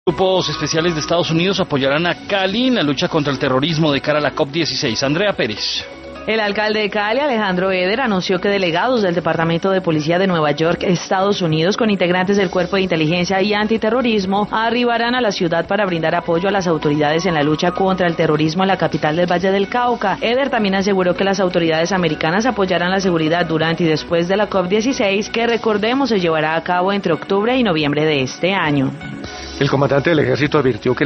Grupos especiales de Estados Unidos apoyarán a Cali en la lucha contra el terrorismo de cara a la COP16. Andrea Pérez. El alcalde de Cali, Alejandro Eder, anunció que delegados del Departamento de Policía de Nueva York, Estados Unidos, con integrantes del Cuerpo de Inteligencia y Antiterrorismo, arribarán a la ciudad para brindar apoyo a las autoridades en la lucha contra el terrorismo en la capital del Valle del Cauca. Eder también aseguró que las autoridades americanas apoyarán la seguridad durante y después de la COP16, que recordemos se llevará a cabo entre octubre y noviembre de este año. El comandante del ejército advirtió que